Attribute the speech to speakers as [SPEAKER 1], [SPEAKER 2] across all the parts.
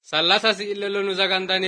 [SPEAKER 1] sallasas illelo nu zagandane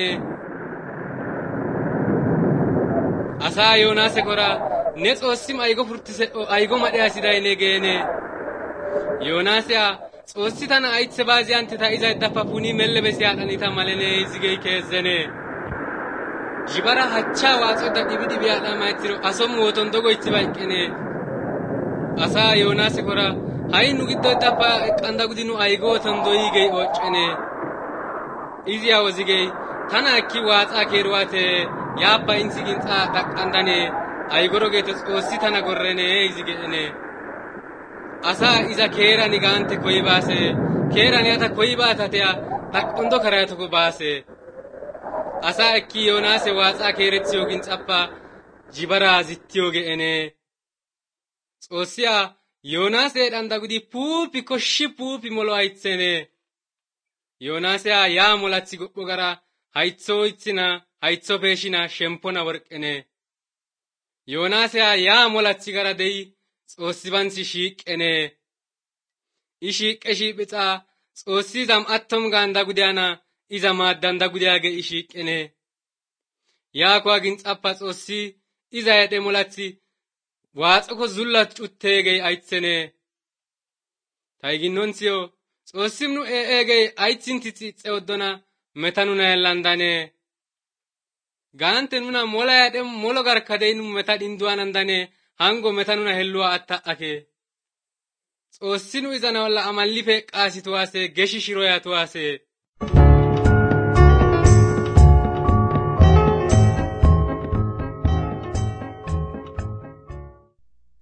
[SPEAKER 1] asa yoonase kora ne xoossim aygo furtise aygo madhe asidayne geene yoonasiya xoossi tana aytse baaziyanti ta iza dappa puni melle besiyaadhanita malene izigey keezene jibara hachcha waaxoda dhibidi biyaadha maytiro asomu woton dogoythi bayqqene asa yoonase kora hay nu giddo dappa qanda gudi nu aygo woton doyigey occene izi awozigey tana ekki waaxa keeruwate yaabba insi ginxa dhaqqandane aygoro geete xoossi tana gorrene izigeene asa iza keerani gaante koyi baase keerani ata koyi baatateya dhaqqondo karayatoko baase asa ekki yoonase waaxa keerethiyo ginxappa jibara zittiyo ge'ene xoosiya yoonase dhanda gudi puupi koshshi puupi molo haytsene yoonasiya yaa molathi gopho gara haytho itsina haytho peeshina shempona worqene yoonasiya yaa molathi gara dey xoossi bansi shiiqqene i shiiqqe shiiphixa xoossi zam'attom gaanda gudiyana iza maaddanda gudiyage i shiiqqene yaakuwa ginxappa xoossi iza yedhe molathi waaxoko zullat cutteegey aytsene tayginnonsiyo xoossim nu eegey aythinti xiixxe woddona meta nuna hellandane gaante nuna mola yadhe molo garkadey nu meta dhinduwanandane hango meta nuna helluwa atta'ake xoossi nu izana walla amalli peqqaasi tuwaase geshi shiroya tuwaase